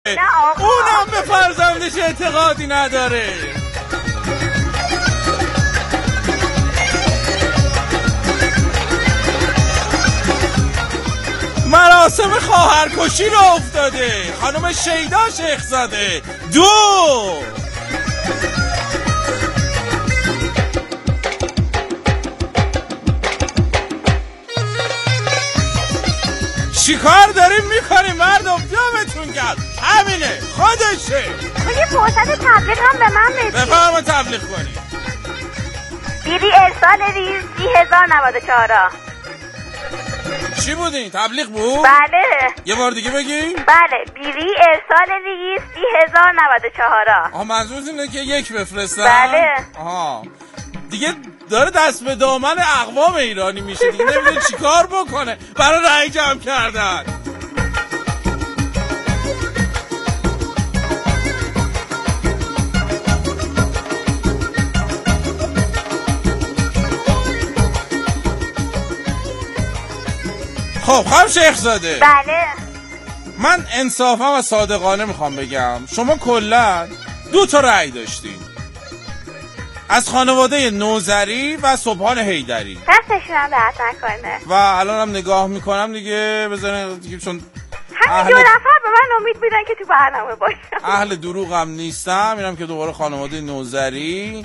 اونم به فرزندش اعتقادی نداره. مراسم خواهرکشی رو افتاده. خانم شیدا شیخزاده 2. چیکار داریم میکنیم مردم؟ دامتون گرد. همینه خودشه. یه فرصت تبلیغ هم به من بدید. بفرما تبلیغ کنی. بیری ارسال ریز 3094. چی بودین؟ تبلیغ بود؟ بله. یه بار دیگه بگی؟ بله بیری ارسال ریز 3094. آها منظورت اینه که یک بفرستن؟ بله. آها دیگه داره دست به دامن اقوام ایرانی میشه دیگه، نمیدونه چی کار بکنه برای رأی جمع کردن. خب خانم شیخزاده. بله. من انصافا و صادقانه میخوام بگم شما کلا 2 تا رأی داشتین از خانواده نوذری و سبحان حیدری. دستشون هم درد نکنه. و الان هم نگاه میکنم دیگه بذارین دیگه، چون همین 2 نفر به من امید میدن که تو برنامه باشم. اهل دروغ هم نیستم. اینم که دوباره خانواده نوذری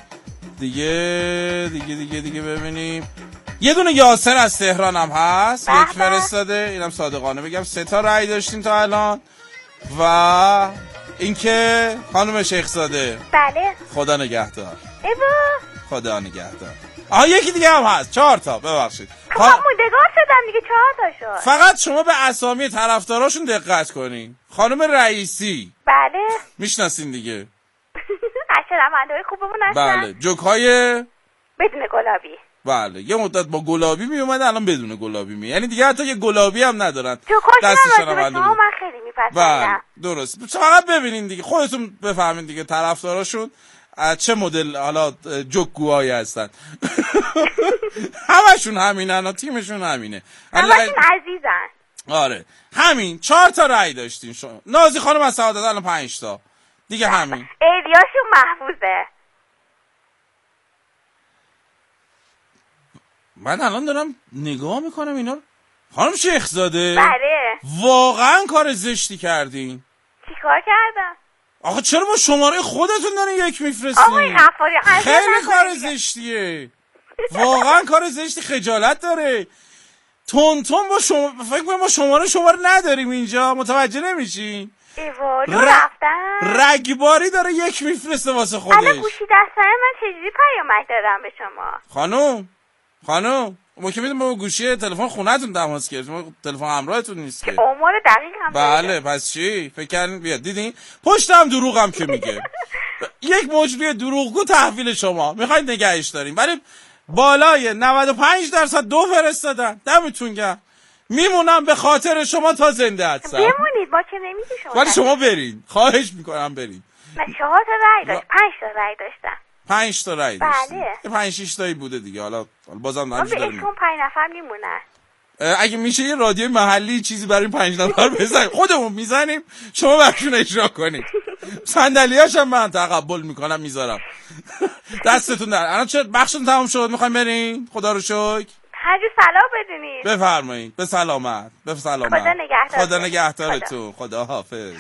دیگه ببینیم. یه دونه یاسر از تهران هم هست، یک فرستاده. اینم صادقانه بگم 3 تا رأی داشتیم تا الان. و اینکه خانم شیخزاده. بله. خدا نگهدار. ایوا. خدا نگهدار. آها یکی دیگه هم هست 4 تا. ببخشید خب موندگار شدم دیگه 4 تا شد. فقط شما به اسامی طرفداراشون دقت کنین. خانم رئیسی. بله. میشناسین دیگه. اشرمندهای خوبمون هستن. بله. جوک‌های بدون گلابی. بله یه مدت با گلابی می اومد الان بدون گلابی می، یعنی دیگه حتی یه گلابی هم ندارن. دستشون من خیلی میپسندم. بله درست. فقط ببینین دیگه خودتون بفهمین دیگه طرفداراشون چه مدل حالا جوک‌گوهایی هستن. همشون همینن، تیمشون همینه، همشون عزیزن. آره همین 4 تا رأی داشتین شما. نازی خانم از سعادت الان 5 تا دیگه. همین ایدیاشون محفوظه. من الان دارم نگاه میکنم اینا. خانم شیخزاده. بله. واقعا کار زشتی کردین. چی کار کردم؟ آخه چرا با شماره خودتون دارین یک میفرستین؟ آقای غفاری خیلی کار زشتیه. واقعا کار زشتی، خجالت داره. تون با شما فکر کنم ما شماره نداریم اینجا، متوجه نمیشین؟ ایوالو رفتن رگباری داره یک میفرسته واسه خودش. الان گوشی دستم من چجوری پیامک دادم به شما؟ خانم ما که میدونم با گوشی تلفن خونه‌تون تماس گرفتیم، ما تلفن همراهتون نیست که. آمار دقیق هم بله پس چی فکر کردین بیاد دیدین پشتم دروغ هم که میگه. یک مجری دروغگو تحویل شما میخواید نگهش داریم، ولی بالای 95% 2 فرستادن. دمتون گرم. میمونم به خاطر شما تا زنده هستم. بمونید با که نمیگی شما. ولی شما برین، خواهش میکنم برین. من 4 تا رأی داشت، 5 تا رأی داشتم. 5 تا رأی داشت. بله. 5-6 تایی بوده دیگه. حالا بازم من به اسم 5 نفر میمونن. اگه میشه یه رادیوی محلی چیزی برای 5 نفر بزنیم، خودمون میزنیم شما براشون اجرا کنید. صندلیاش هم من تقبل میکنم میذارم. دستتون در. الان چه بخشتون تمام شد؟ میخوایم بریم؟ خدا رو شکر. هرجا سلام بدونید. بفرمایید. به سلامت. خدا نگهدارتون. خدا حافظ.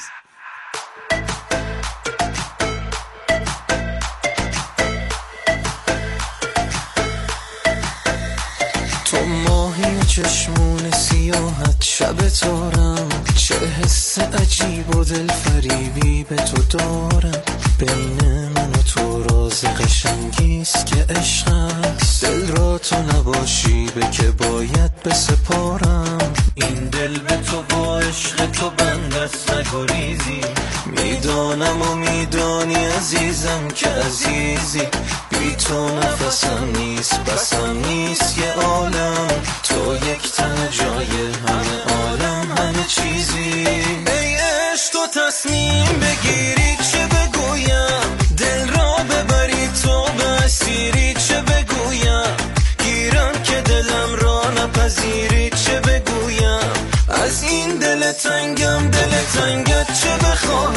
تو ماهی چشمون سیاحت شب تارم، چه حس عجیب و دل فریبی به تو دارم. بین من و تو راز قشنگیست که عشق است، دل را تو نباشی به که باید بسپارم. این دل به تو با عشق تو بندست نگریزی، میدانم و میدانی عزیزم که عزیزی. بی تو نفسم نیست بسم نیست یه عالم، تو یک تن جای همه عالم همه چیزی. ای عشق تو تصمیم بگیری چه بگویم، دل را ببری تو به اسیری چه بگویم. گیرم که دلم را نپذیری چه بگویم، از این دل تنگم دل تنگت چه بخواهم.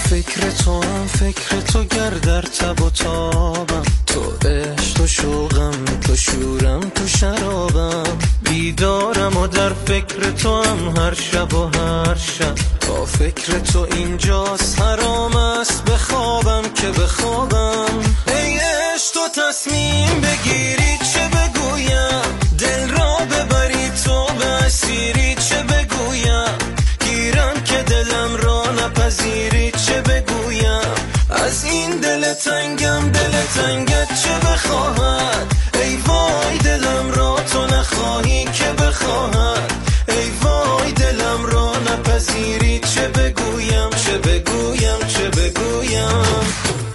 فکر تو هم فکر تو گر در تب و تابم، تو عشق تو شوقم تو شورم تو شرابم، بیدارم و در فکر تو هم هر شب و هر شب، با فکر تو اینجاست حرام است بخوابم که بخوابم. ای عشق تو تصمیم بگیری چه بگویم، دل را ببری تو به اسیری چه بگویم، گیرم که دلم را نپذیری چه بگویم، از این دل تنگم دل تنگت چه بخواهد، ای وای دلم را تو نخواهی که بخواهد، ای وای دلم را نپذیری چه بگویم چه بگویم چه بگویم.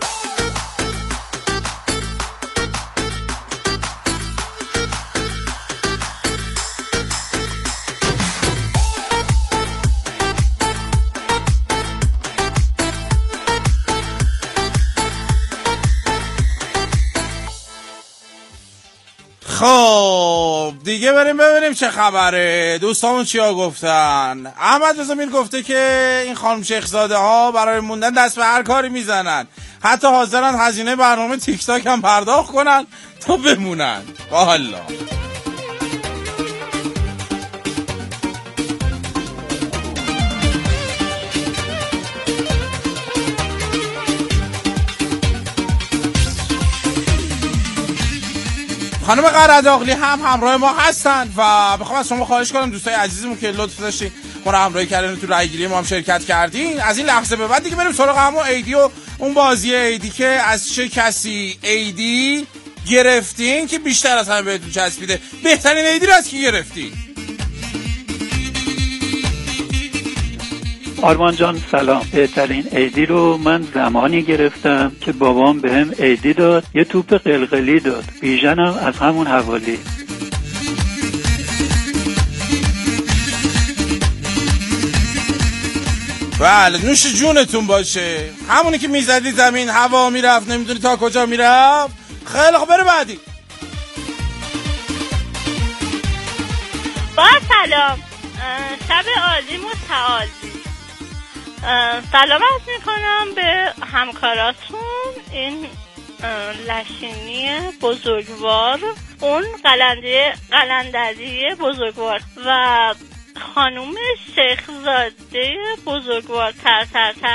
خب دیگه بریم ببینیم چه خبره. دوستامون چیا گفتن. احمد رضا میر گفته که این خانم شیخزاده ها برای موندن دست به هر کاری میزنن، حتی حاضرن هزینه برنامه تیک تاک هم پرداخت کنن تا بمونن. والا خانم قرداغلی هم همراه ما هستن و بخوام از شما خواهش کنم دوستای عزیزمون که لطف داشتین ما رو همراهی کردین تو رای گیری ما هم شرکت کردین، از این لحظه به بعد دیگه بریم سراغ همون ایدی و اون بازی ایدی که از چه کسی ایدی گرفتین که بیشتر از همه بهتون چسبیده. بهترین ایدی رو از کی گرفتین؟ آرمان جان سلام. بهترین ایدی رو من زمانی گرفتم که بابام بهم ایدی داد، یه توپ قلقلی داد، بیژنم از همون حوالی. بله نوش جونتون باشه. همونی که میزدی زمین هوا میرفت نمیدونی تا کجا میرفت. خیلی خوب بره بعدی. با سلام، شب عالی متعالی. سلام عرض میکنم به همکاراتون، این لشینی بزرگوار، اون قلندری بزرگوار و خانوم شیخزاده بزرگوار تر.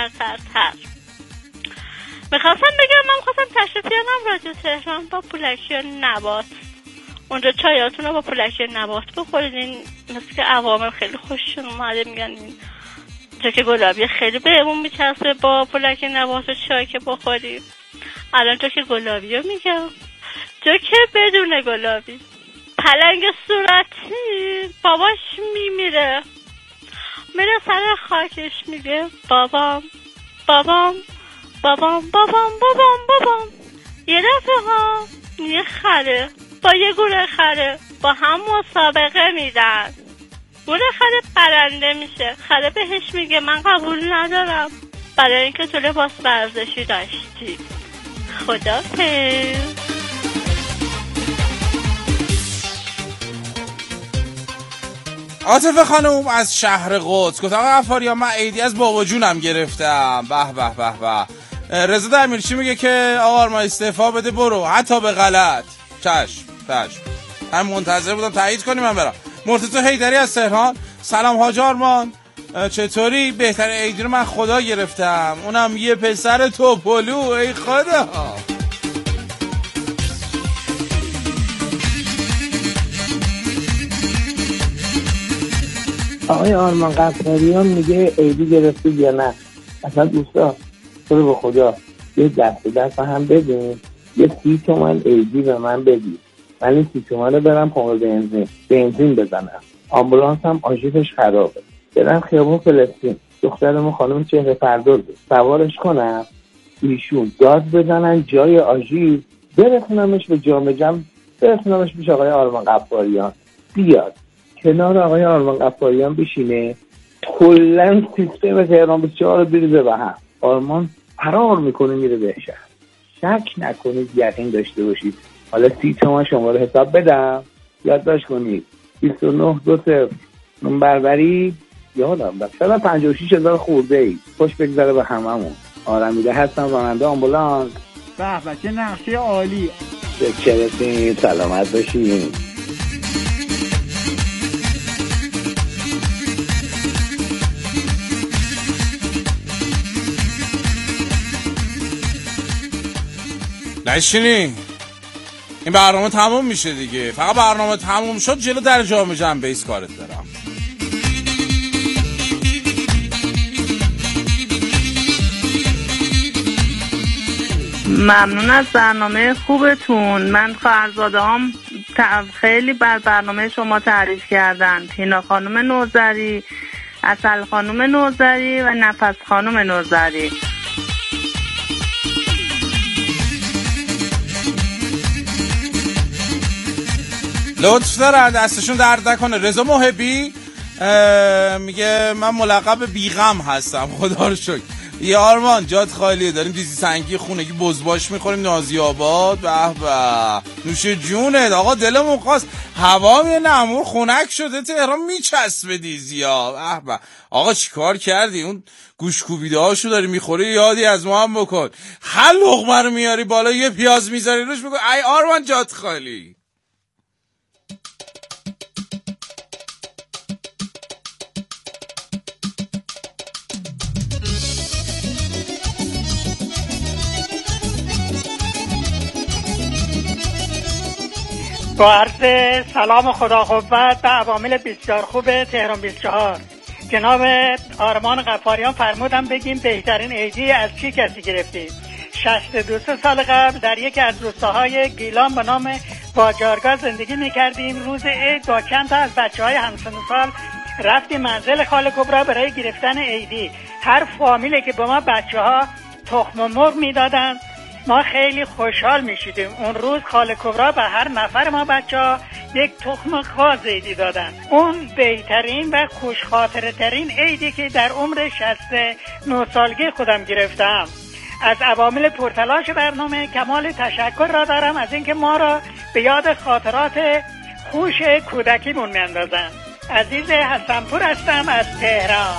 میخواستم بگم من میخواستم تشریف بیارم رادیو تهران با پولکی نبات، اونجا چایاتون رو با پولکی نبات بخورید. مثل که عوامم خیلی خوششون اومده، میگن این جاک گلابی خیلی بهمون میچسبه با پولک نبات و چای که بخوریم. الان جاک گلابی رو میگم، جاک بدون گلابی. پلنگ صورتی باباش میمیره، میره سر خاکش میگه بابام بابام بابام بابام بابام بابام. یه دفعه ها یه خره با یه گوره خره با هم مسابقه میدن، گوره خره برنده میشه. خره بهش میگه من قبول ندارم برای اینکه تو لباس ورزشی داشتی. خدافظ. عاطفه خانم از شهر قدس گفت آقا غفاریان من ایدی از بابا جونم گرفتم. به به به به. رضا دمیرچی میگه که آقا ما استعفا بده برو حتی به غلط. چشم هم منتظر بودم تایید کنی من برم. مرتضی حیدری از تهران سلام حاج آرمان چطوری؟ بهترین ایدی رو من خدا گرفتم، اونم یه پسر توپلو. ای خدا. آقای آرمان غفاریان میگه ایدی گرفتی یا نه؟ اصلا دوستا تو به خدا یه دست هم بدین، یه 30 تومن ایدی به من بدید، من این 30 تومن رو برم پمپ بنزین بزنم، آمبولانس هم آژیرش خرابه، برم خیابون فلسطین دخترمون خانم چهره پرداز سوارش کنم، ایشون داد بزنن جای آژیر، برسونمش به جام جم، برسونمش پیش آقای آرمان غفاریان، بیاد کنار آقای آرمان غفاریان بشینه، کلن سیستم تهران 24 رو بریزه به هم. آرمان فرار میکنه میره به شهر. شک نکنید، یقین داشته باشید. حالا 30 تومن شما رو حساب بدم، یادداشت کنید 29 2 0 بربری یادم رفت 56,000 خورده ای. خوش بگذره به هممون. آرمیده هستم، راننده آمبولانس. به به چه نقشه عالی. چرسین سلامت باشین. نشینی این برنامه تموم میشه دیگه، فقط برنامه تموم شد جلو در جام جهانی بیس کارت دارم. ممنون از برنامه خوبتون. من خواهرزاده‌هام خیلی بر برنامه شما تعریف کردن. تینا خانم نوذری، عسل خانم نوذری و نفس خانم نوذری. لطف دارن، دستشون درد نکنه. رضا محبی میگه من ملقب بیغم هستم، خدا رو شکر. یه آرمان جات خالیه، داریم دیزی سنگی خونگی بزباش میخوریم نازی آباد. به به نوش جونت آقا، دلمون خواست. هوا یه نمور خنک شده تهران میچسبه دیزیا. به به آقا چیکار کردی؟ اون گوشکوبیده هاشو داری میخوری، یادی از ما هم بکن. هر لقمه رو میاری بالا یه پیاز میذاری روش، میگه ای آرمان جات خالی. با عرض سلام و خدا قوت به عوامل بسیار خوب تهران 24. جناب آرمان غفاریان فرمودن بگیم بهترین عیدی از چی کسی گرفتید. 62 سال قبل در یکی از روستاهای گیلان به نام باجارگاه زندگی میکردیم. روز عید با چند تا از بچه‌های همسن سال رفتیم منزل خاله کبرا برای گرفتن عیدی. هر فامیلی که به ما بچه‌ها تخم مرغ میدادن ما خیلی خوشحال میشیدیم. اون روز خاله کبرا به هر نفر ما بچه‌ها یک تخم خاص عیدی دادن. اون بهترین و خوشخاطره ترین عیدی که در عمر 69 سالگی خودم گرفتم. از عوامل پرتلاش برنامه کمال تشکر را دارم از اینکه ما را به یاد خاطرات خوش کودکیمون میاندازن. عزیز حسنپور هستم از تهران.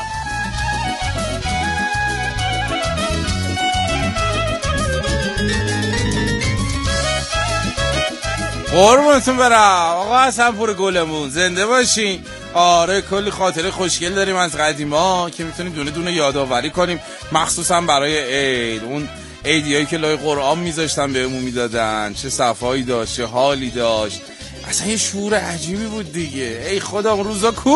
قربونتون برم آقا حسنپور گلمون، زنده باشین. آره کلی خاطره خوشگل داریم از قدیما که میتونیم دونه دونه یادآوری کنیم، مخصوصا برای عید. اون عیدیایی که لای قرآن میذاشتن بهمون میدادن، چه صفایی داشت، چه حالی داشت، اصلا یه شعور عجیبی بود دیگه. ای خدا اون روزا کو.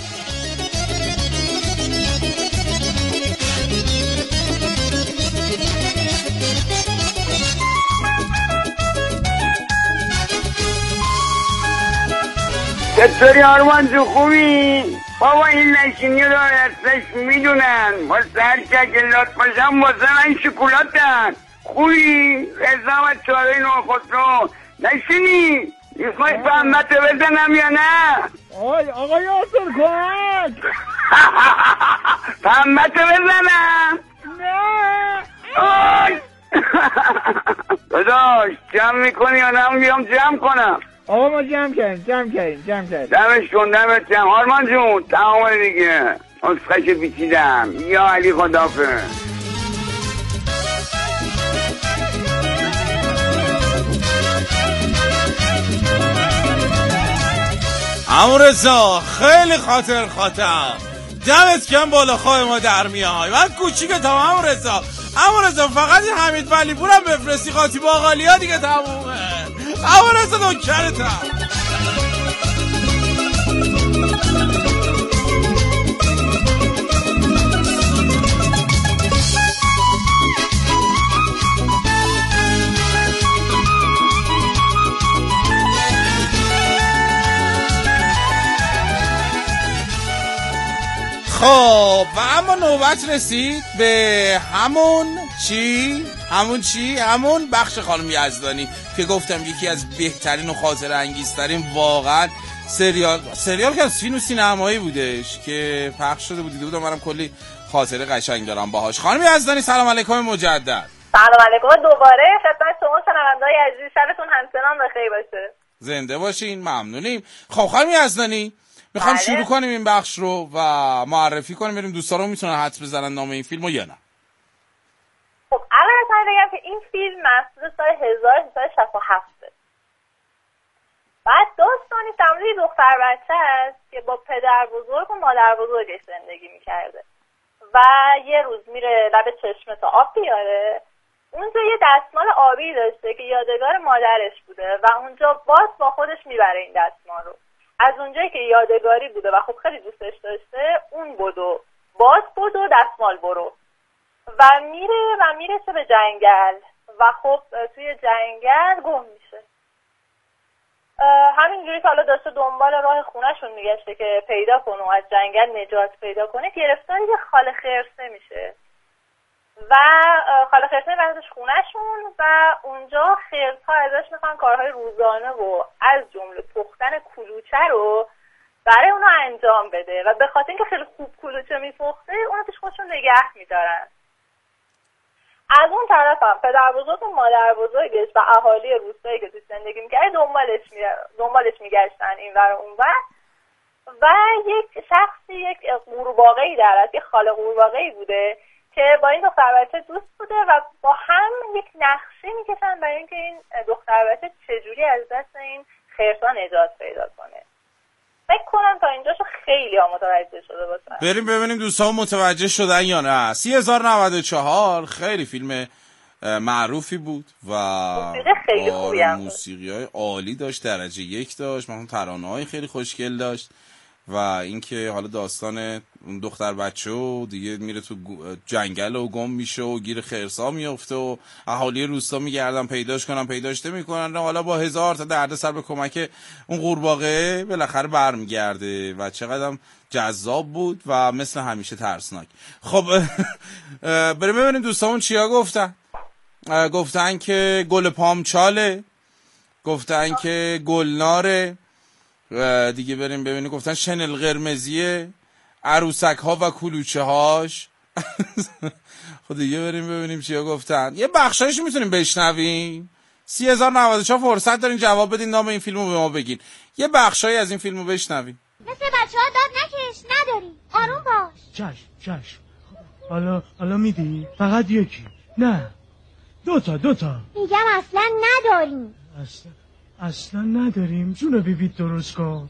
چطوری آرمان جو خوبی؟ بابا این نشینی رو ارسش میدونن، با سر شکلات باشم واسه من شکلاتن. خوبی؟ رزامت چاره نو خود رو نشینی؟ میخوای فهمت بزنم یا نه؟ آقا یاسر کمک. فهمت بزنم؟ نه آی داداش جمع میکنی یا نه بیام جمع کنم؟ آقا ما جمع کردیم دمش کن دمت جمع. آرمان جون تمام دیگه نسخش بیچیدم. یا علی خدافظ. عمو رضا خیلی خاطر دمت کم بالا خواه ما در میای. من کوچیکتم عمو رضا فقط این حمید ولی پورم بفرستی قاطی باقالی ها دیگه تمومه. عمو رضا نوکرتم. خب و اما نوبت رسید به همون بخش خانم یزدانی که گفتم یکی از بهترین و خاطره انگیزترین واقعا سریال که از فیلم و سینمایی بودش که پخش شده دیده بودم. منم کلی خاطره قشنگ دارم باهاش. خانم یزدانی سلام علیکم مجدد. سلام علیکم دوباره خدمت شما شنونده‌های عزیز. شبتون همچنان بخیر باشه. زنده باشین. ممنونیم. خب خانم یزدانی میخوام شروع کنیم این بخش رو و معرفی کنیم بریم دوستان رو میتونن حدس بزنن نام این فیلمو یا نه. بگم که این فیلم محصول سال 1367 بعد داستانی در مورد دختر بچه است که با پدر بزرگ و مادر بزرگش زندگی میکرده و یه روز میره لب چشمه تا آب بیاره. اونجا یه دستمال آبی داشته که یادگار مادرش بوده و اونجا باز با خودش میبره این دستمال رو. از اونجایی که یادگاری بوده و خب خیلی دوستش داشته، اون بدو باز بدو دستمال برو و میرسه به جنگل و خب توی جنگل گم میشه. همینجوری که حالا داشته دنبال راه خونهشون میگشته که پیدا کنه و از جنگل نجات پیدا کنه، گرفتار یه خاله خرسه میشه و خاله خرسه بردش خونهشون و اونجا خرس‌ها ازش میخوان کارهای روزانه و از جمله پختن کلوچه رو برای اونا انجام بده و به خاطر اینکه خیلی خوب کلوچه میپخته اونا پیش خودشون نگه میدارن. از اون طرف هم پدر بزرگ و مادر بزرگش و اهالی روستایی که توش زندگی میکرد دنبالش میگشتن این ور اون ور و یک شخصی، یک قورباغه‌ای در از یک خاله قورباغه‌ای بوده که با این دختر بچه دوست بوده و با هم یک نقشه میکشن برای اینکه این دختر بچه چجوری از دست این خرس‌ها نجات پیدا کنه. فکر کنم تا اینجاشو خیلی ها متوجه شده باشن. بریم ببینیم دوستان متوجه شدن یا نه. 3094 خیلی فیلم معروفی بود و موسیقی خیلی خوبی هم بود. موسیقی‌های عالی داشت، درجه 1 داشت، مثلا ترانه‌های خیلی خوشگل داشت و اینکه حالا داستان اون دختر بچه و دیگه میره تو جنگل و گم میشه و گیر خرسا میفته و اهالی روستا میگردن پیداش کنن، پیداش نمیکنن، حالا با 1000 تا دردسر به کمک اون قورباغه بالاخره برمیگرده و چقدرم جذاب بود و مثل همیشه ترسناک. خب بریم ببینیم دوستامون چیا گفتن که گل پامچاله، گفتن که گلناره، دیگه بریم ببینیم گفتن شنل قرمزیه، عروسک ها و کلوچه هاش. خب دیگه بریم ببینیم چیا گفتن. یه بخشایش میتونیم بشنویم. 3094 فرصت دارین جواب بدین، نام این فیلمو به ما بگین. یه بخشایی از این فیلمو بشنویم. مثل بچه ها داد نکش، نداری، آروم باش. چشم. حالا میدی؟ فقط یکی؟ نه، دوتا. میگم اصلا نداریم. اصلا نداریم. جونو بیبیت درست کن.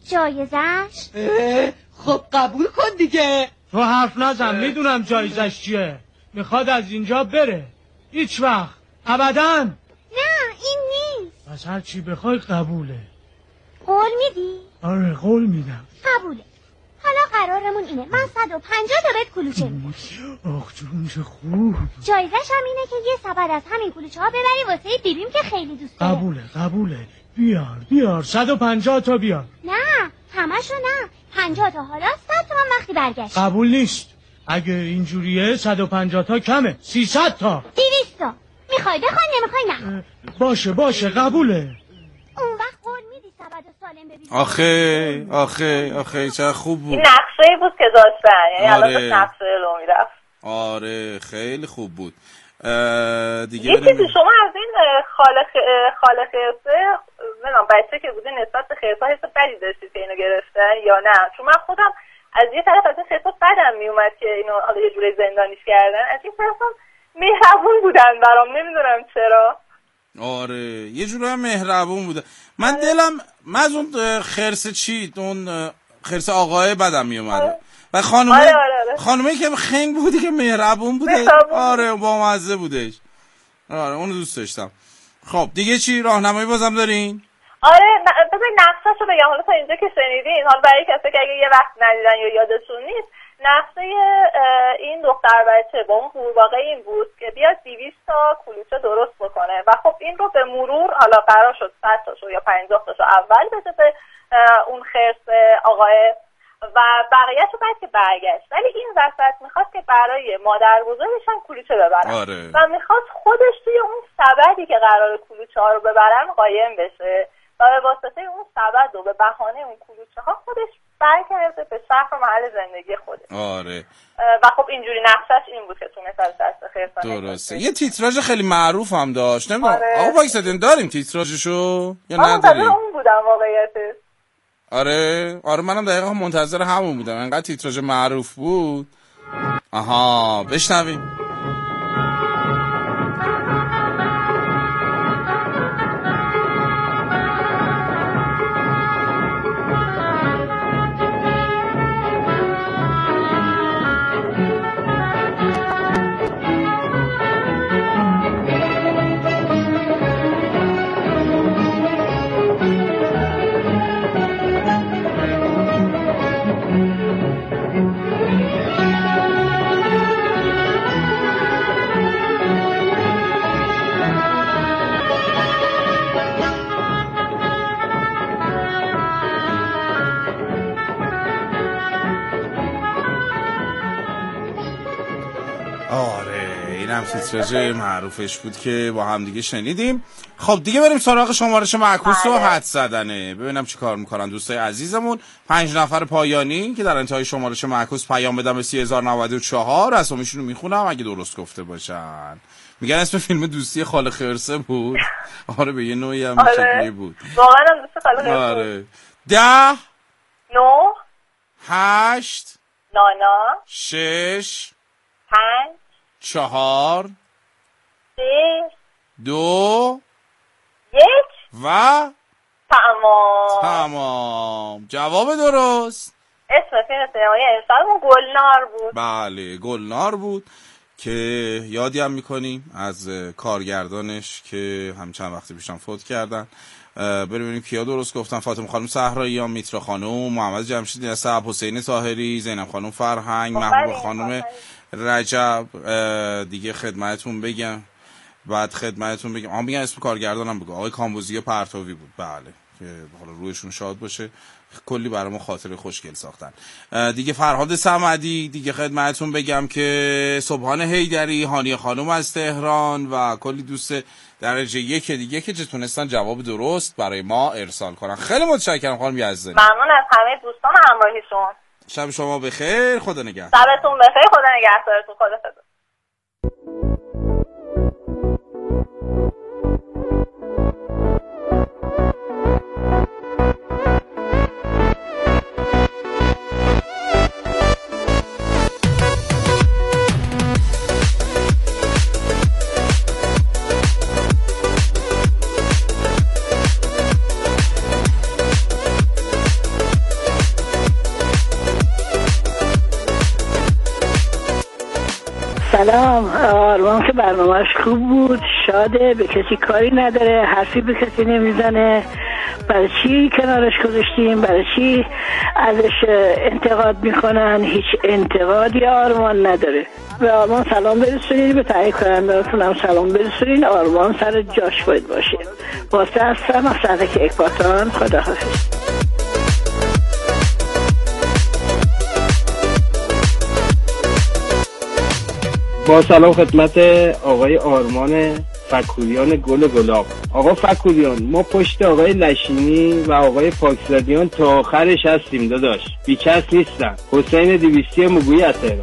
جایزش؟ خب قبول کن دیگه. تو حرف نزن، میدونم جایزش چیه. میخواد از اینجا بره. هیچ وقت ابداً. نه این نیست. پس هر چی بخوای قبوله. قول میدی؟ آره قول میدم. قبوله. حالا قرارمون اینه من 150 تا بهت کلوچه میدم. آخ جون چه خوب. جایزش هم اینه که یه سبد از همین کلوچه ها ببری واسه بیبیم که خیلی دوست داره. قبوله. بیار 150 تا بیار. نه همشو نه، 50 تا حالا 100 تا من وقتی برگشت. قبول نیست. اگه اینجوریه 150 تا کمه. 300 تا. 200 تا. میخوای بخوای نمیخوای نه. باشه قبوله. اون وقت قول میدی سبد سالم ببینی؟ آخه چه خوب بود. این نقشه‌ای بود که داشتن، یعنی الان نقشه رو میرفت. آره خیلی خوب بود. دیگه یکی شما از این خاله خرسه منم بچه که بوده نسبت به خرس‌ها حس بدی داشتید که اینو گرفتن یا نه؟ چون من خودم از یه طرف از این خرس‌ها بدم میومد که اینو حالا یه جوری زندانیش کردن، از این طرف هم مهربون بودن برام، نمیدونم چرا. آره یه جوری مهربون بوده. من دلم من از اون خرس اون خرس آقای بدم میومد و خانومه که خنگ بودی که مهربون بوده. آره با مزه بودش. آره اونو دوست داشتم. خب دیگه چی راهنمایی بازم دارین؟ آره بذارید نقشه‌شو بگم حالا تا اینجا که شنیدین، حالا برای کسی که اگه یه وقت ندیدن یا یادشون نیست، نقشه این دختر بچه با اون قورباغه این بود که بیاد 200 تا کلوچه درست بکنه و خب این رو به مرور حالا قرار شد 100 تاشو یا 50 تاشو اول بده به اون خرس آقای و بقیه‌شو بعد که برگشت، ولی این وسط میخواست که برای مادر بزرگش هم کلوچه ببرن. آره. و میخواست خودش توی اون سبدی که قرار کلوچه ها رو ببرن قایم بشه و به واسطه اون سبد و به بهانه اون کلوچه ها خودش برگرده به شهر و محل زندگی خودش. آره. و خب اینجوری نقشش این بود که تونست از دست خرسان درسته. یه تیتراژ خیلی معروف هم داشت. نمیدونم آقا وایسادین داریم تیتراژشو یا نداریم؟ اون بودم واقعیتش. آره منم دقیقا منتظر همون بودم، انقدر تیتراژ معروف بود. آها بشنویم. هم تیتراژ معروفش بود که با هم دیگه شنیدیم. خب دیگه بریم سراغ شمارش معکوس و حد زدنه، ببینم چی کار میکنن دوستای عزیزمون. 5 نفر پایانی که در انتهای شمارش معکوس پیام بدم به 3094 اسامیشون رو میخونم اگه درست گفته باشن. میگن اسم فیلم دوستی خاله خرسه بود. آره به یه نوعی هم چطوری بود واقعا دوستی خاله خرسه. آره 10 9 8 نانا 6 5 4 3 2 1 و تمام. جواب درست اسم فیلم سینمایی امسالمون گلنار بود. بله گلنار بود که یادی هم میکنیم از کارگردانش که هم چند وقتی پیشم فوت کردن. ببینیم کیا درست گفتن. فاطمه خانم صحراییان، میترا خانم، محمد جمشیدی نسب، حسین طاهری، زینب خانم فرهنگ، محبوب خانم رجب. دیگه خدمتتون بگم میگن اسم کارگردانم بگو. آقای کامبوزی پرتوی بود. بله که حالا روحشون شاد باشه، کلی برامون خاطره خوشگل ساختن. دیگه فرهاد صمدی. دیگه خدمتتون بگم که سبحان حیدری، هانیه خانم از تهران و کلی دوست درجه 1 دیگه که تونستن جواب درست برای ما ارسال کنن. خیلی متشکرم خانم یزدانی. ممنون از همه دوستان همراهیشون. شب شما بخیر، خدا نگهدار. شبتون بخیر، خدا نگهدارتون. خدا حافظ. سلام. آرمان که برنامهش خوب بود، شاده، به کسی کاری نداره، حرفی به کسی نمیزنه. برای چی کنارش گذاشتیم؟ برای چی ازش انتقاد میکنن؟ هیچ انتقادی آرمان نداره. به آرمان سلام برسونین، به تهیه کننده‌تون هم سلام برسونین. آرمان سر جاش باید باشه. واسه هستم از صدک اکباتان. خداحافظ. با سلام خدمت آقای آرمان فکوریان گل گلاب. آقا فکوریان، ما پشت آقای لشینی و آقای پاکزادیان تا آخرش هستیم داداش، بیکس نیستن. حسین 200 مگویی از تهران.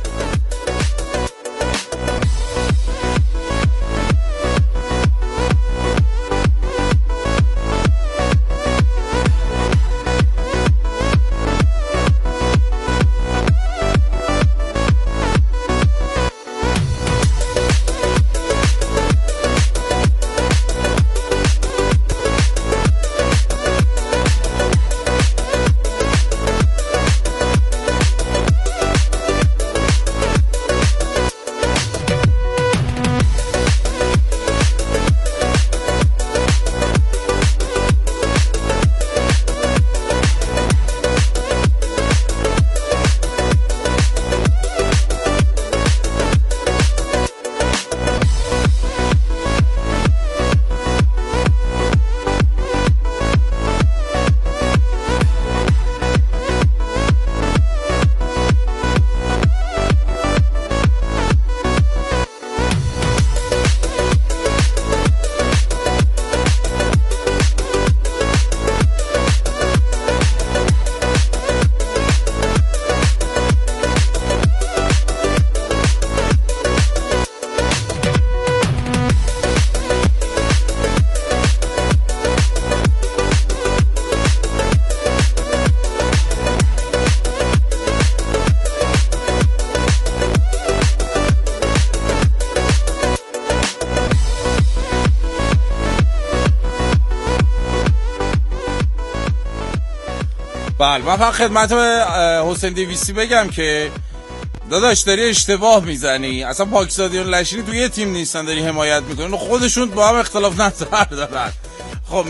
بله من فقط خدمت حسین 200 بگم که داداش داری اشتباه میزنی. اصلا پاکزادیان لشینی توی یه تیم نیستن داری حمایت میکنی، خودشون با هم اختلاف نظر دارن. خب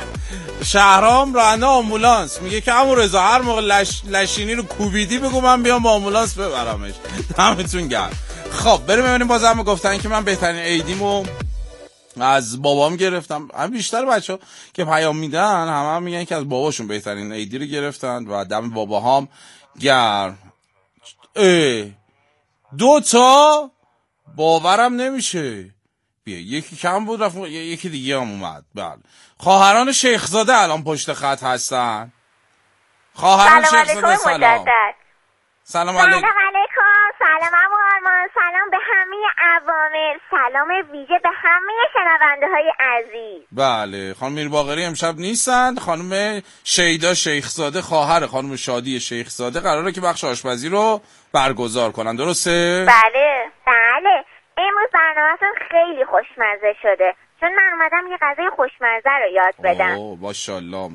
شهرام راننده آمبولانس میگه که عمو رضا هر موقع لشینی رو کوبیدی بگو من بیام با آمبولانس ببرمش. دمتون گرم. خب بریم ببینیم. بازم گفتن که من بهترین ایدیمو از بابام گرفتم. هم بیشتر بچه‌ها که پیام میدن همه میگن که از باباشون بهترین ایدی رو گرفتن و دم باباهام گرم. 2 تا باورم نمیشه. بیا یکی کم بود رفت یکی دیگه هم اومد. بله خواهران شیخزاده الان پشت خط هستن. خواهران شیخزاده سلام. سلام علیکم. سلام عمو آرمان، سلام به همه عوامل، سلام ویژه به همه شنونده های عزیز. بله خانم میرباقری امشب نیستن. خانم شیدا شیخزاده خواهر خانم شادی شیخزاده قراره که بخش آشپزی رو برگزار کنن، درسته؟ بله امروز برنامه‌تون خیلی خوشمزه شده چون من اومدم یه غذای خوشمزه رو یاد بدم. ماشاءالله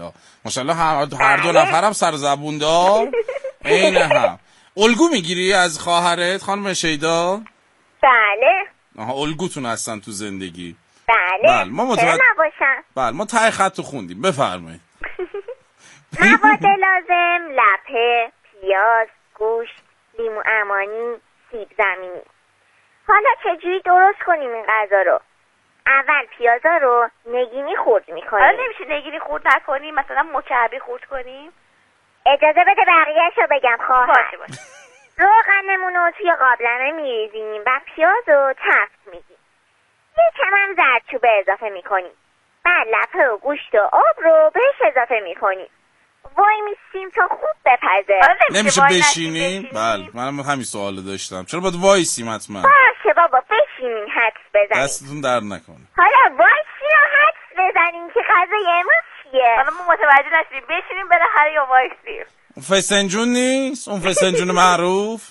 هر دو نفرم سر زبون دار. عین هم. الگو میگیری از خواهرت خانم شیدا؟ بله. الگوتون هستن تو زندگی؟ بله. ما چرا نباشن؟ بله ما ته خط خوندیم. بفرمایید. مواد لازم: لپه، پیاز، گوشت، لیمو عمانی، سیب زمینی. حالا چجوری درست کنیم این غذا رو؟ اول پیازا رو نگینی خورد میکنیم. حالا نمیشه نگینی خورد نکنیم، مثلا مکعبی خورد کنیم؟ اجازه بده بقیه‌اش رو بگم خواهر. روغنمون رو توی قابلمه میریزیم و پیاز رو تفت میدیم. یه کمم زردچوبه اضافه میکنیم. بعد لپه و گوشت و آب رو بهش اضافه میکنیم. وای میستیم تا خوب بپزه. نمیشه بشینیم؟ بله منم همین سوالو داشتم. چرا باید وایسیم حتما؟ باشه بابا بشینین حدس بزنین. دستتون درد نکنه. حالا وایسین و حدس بزنین که غذای امروز چیه؟ حالا ما متوجه نشدیم بشینیم بالاخره یا وایسیم. فسنجون نیست؟ اون فسنجون معروف؟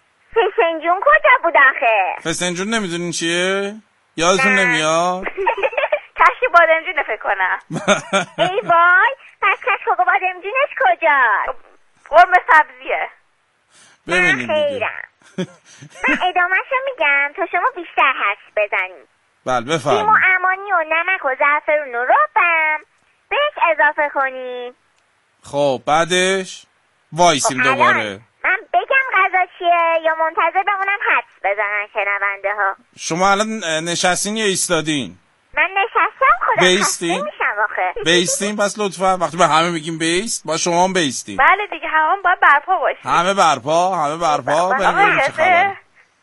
فسنجون کجا بود آخه؟ فسنجون نمیدونین چیه؟ یادتون نمیاد؟ کشک بادمجونه فکر کنم. ای وای پس کشک بادمجونش کجاست؟ قرمه سبزیه. ببینیم خیرم. من ادامه‌شو میگم تا شما بیشتر حدس بزنید. بله بفرمایید. لیمو عمانی و نمک و زعفرون و ربم بهش اضافه کنید. خب بعدش وایسیم دوباره. من بگم غذا چیه یا منتظر بمونم حدس بزنن شنونده ها؟ شما الان نشستین یا ایستادین؟ من نشستم خودم. بیستین؟ نمیشم آخه. بیستین پس لطفا وقتی به همه میگیم بیست با شما هم بیستین. بله دیگه همون باید برپا باشیم. همه برپا بریم چه خبره.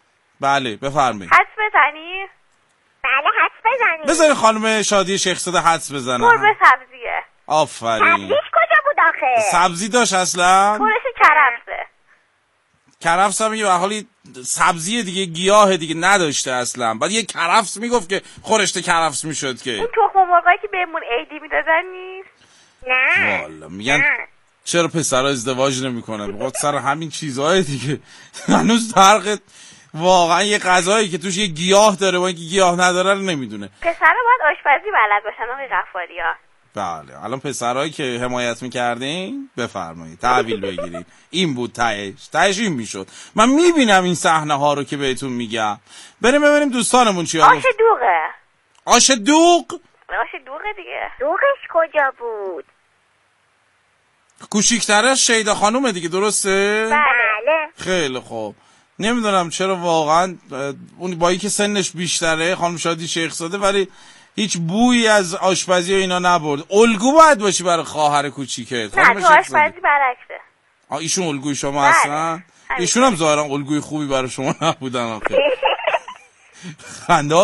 بله بفرمایید. حدس بزنی؟ بله حدس بزنی. بذاری خانم شادی شیخزاده حدس بزنه. قرمه سبزیه. آفرین. سبزیش کجا بود آخه؟ سبزی داشت اصلا؟ خورش کرفسه. کرفس هم یه حالی سبزی دیگه گیاه دیگه نداشته اصلا. بعد یه کرفس میگفت که خورشت کرفس میشد که. اون تخم مرغایی که بهمون عیدی میدادن نیست؟ نه. والا میگن چرا پسرها ازدواج نمیکنن؟ بخاطر سر همین چیزهای دیگه. هنوز فرق واقعا یه غذایی که توش یه گیاه داره با اینکه گیاه نداره رو نمیدونه. پسرها باید آشپزی بلد باشن آقای غفاری‌ها. بله الان پسرهایی که حمایت میکردین بفرمایید تحویل بگیرید. این بود تهش این میشد. من میبینم این صحنه ها رو که بهتون میگم. بریم ببینیم دوستانمون چی آش دوغه. آش دوغ؟ آش دوغه دیگه. دوغش کجا بود؟ کوچیک‌ترش شیدا خانومه دیگه درسته؟ بله. خیلی خوب. نمیدونم چرا واقعا اون با اینکه سنش بیشتره خانم شادی شیخزاده ولی هیچ بویی از آشپزی و اینا نبرد. الگو باید باشی برای خواهر کوچیکت. نه تو آشپزی برعکسه. ایشون الگوی شما هستن؟ ایشون هم ظاهرا الگوی خوبی برای شما نبودن آخه. خنده